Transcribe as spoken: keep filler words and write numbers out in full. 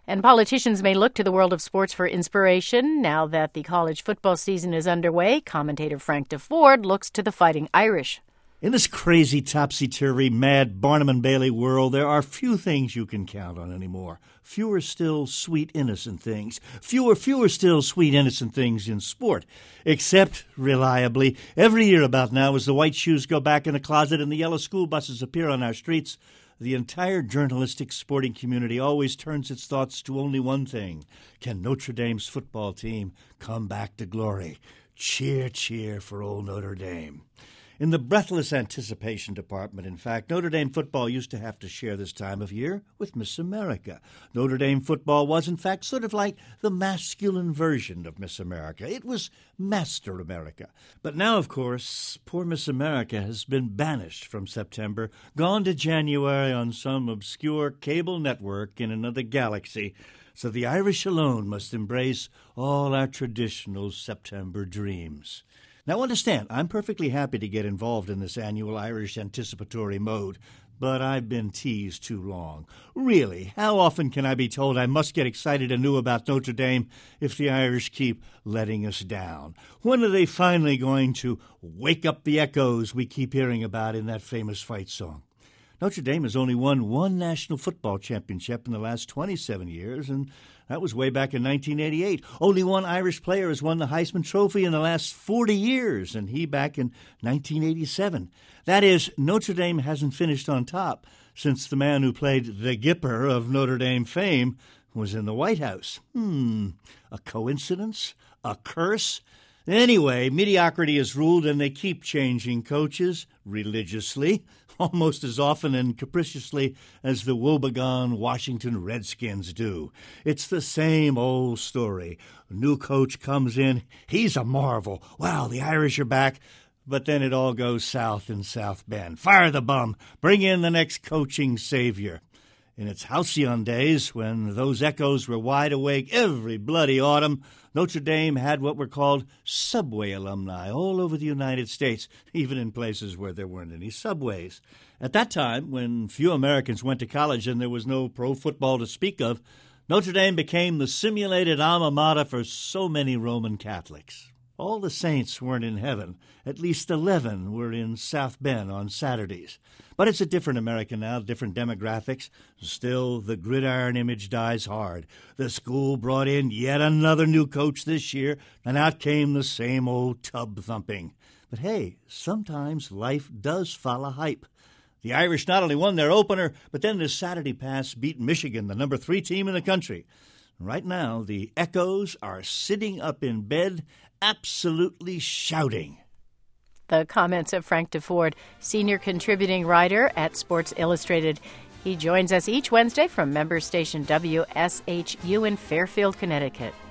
And politicians may look to the world of sports for inspiration. Now that the college football season is underway, commentator Frank DeFord looks to the Fighting Irish. In this crazy, topsy-turvy, mad Barnum and Bailey world, there are few things you can count on anymore. Fewer still sweet, innocent things. Fewer, fewer still sweet, innocent things in sport. Except, reliably, every year about now, as the white shoes go back in the closet and the yellow school buses appear on our streets, the entire journalistic sporting community always turns its thoughts to only one thing. Can Notre Dame's football team come back to glory? Cheer, cheer for old Notre Dame. In the breathless anticipation department, in fact, Notre Dame football used to have to share this time of year with Miss America. Notre Dame football was, in fact, sort of like the masculine version of Miss America. It was Master America. But now, of course, poor Miss America has been banished from September, gone to January on some obscure cable network in another galaxy. So the Irish alone must embrace all our traditional September dreams. Now understand, I'm perfectly happy to get involved in this annual Irish anticipatory mode, but I've been teased too long. Really, how often can I be told I must get excited anew about Notre Dame if the Irish keep letting us down? When are they finally going to wake up the echoes we keep hearing about in that famous fight song? Notre Dame has only won one national football championship in the last twenty-seven years, and that was way back in nineteen eighty-eight. Only one Irish player has won the Heisman Trophy in the last forty years, and he back in nineteen eighty-seven. That is, Notre Dame hasn't finished on top since the man who played the Gipper of Notre Dame fame was in the White House. Hmm, a coincidence? A curse? Anyway, mediocrity is ruled, and they keep changing coaches religiously, almost as often and capriciously as the woebegone Washington Redskins do. It's the same old story. A new coach comes in, he's a marvel. Wow, the Irish are back. But then it all goes south in South Bend. Fire the bum. Bring in the next coaching savior. In its halcyon days, when those echoes were wide awake every bloody autumn, Notre Dame had what were called subway alumni all over the United States, even in places where there weren't any subways. At that time, when few Americans went to college and there was no pro football to speak of, Notre Dame became the simulated alma mater for so many Roman Catholics. All the saints weren't in heaven. At least eleven were in South Bend on Saturdays. But it's a different America now, different demographics. Still, the gridiron image dies hard. The school brought in yet another new coach this year, and out came the same old tub thumping. But hey, sometimes life does follow hype. The Irish not only won their opener, but then this Saturday past beat Michigan, the number three team in the country. Right now, the echoes are sitting up in bed, absolutely shouting. The comments of Frank DeFord, senior contributing writer at Sports Illustrated. He joins us each Wednesday from member station W S H U in Fairfield, Connecticut.